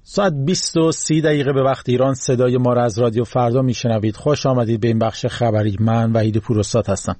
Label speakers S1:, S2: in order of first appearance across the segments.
S1: ساعت 20:30 به وقت ایران صدای ما را از رادیو فردا میشنوید. خوش آمدید به این بخش خبری. من وحید پوراستاد هستم.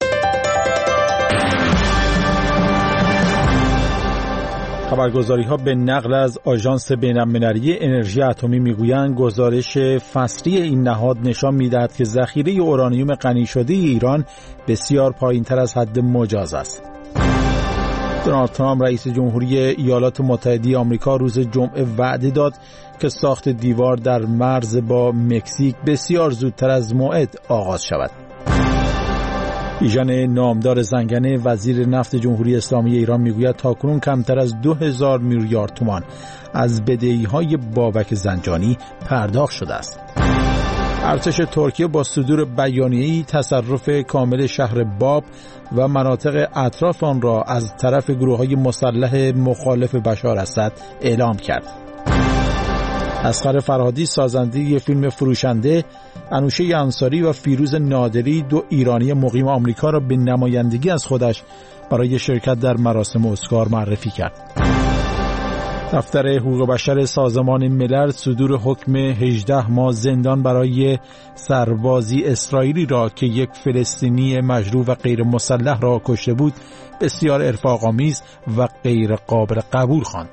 S1: خبرگزاری‌ها به نقل از آژانس بین‌المللی انرژی اتمی میگویند گزارش فصلی این نهاد نشان می‌دهد که ذخیره اورانیوم غنی شده ایران بسیار پایین‌تر از حد مجاز است. دونالد ترامپ رئیس جمهوری ایالات متحده آمریکا روز جمعه وعده داد که ساخت دیوار در مرز با مکزیک بسیار زودتر از موعد آغاز شود. بیژن نامدار زنگنه وزیر نفت جمهوری اسلامی ایران میگوید تاکنون کمتر از 2000 میلیارد تومان از بدهی‌های بابک زنجانی پرداخت شده است. ارتش ترکیه با صدور بیانیه‌ای تصرف کامل شهر باب و مناطق اطراف آن را از طرف گروه‌های مسلح مخالف بشار اسد اعلام کرد. اصغر فرهادی سازنده فیلم فروشنده، انوشه انصاری و فیروز نادری دو ایرانی مقیم آمریکا را به نمایندگی از خودش برای شرکت در مراسم اسکار معرفی کرد. دفتر حقوق بشر سازمان ملل صدور حکم 18 ماه زندان برای سربازی اسرائیلی را که یک فلسطینی مجروح و غیر مسلح را کشته بود بسیار ارفاق‌آمیز و غیر قابل قبول خواند.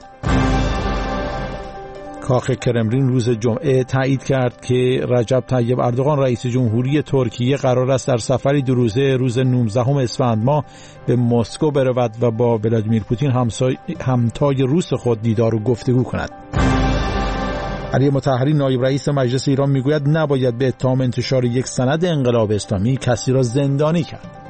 S1: کاخ کرملین روز جمعه تایید کرد که رجب طیب اردوغان رئیس جمهوری ترکیه قرار است در سفری 2 روزه روز 19 اسفند ماه به مسکو برود و با ولادیمیر پوتین همتای روس خود دیدار و گفتگو کند. علی مطهری نایب رئیس مجلس ایران میگوید نباید به اتهام انتشار یک سند انقلاب اسلامی کسی را زندانی کرد.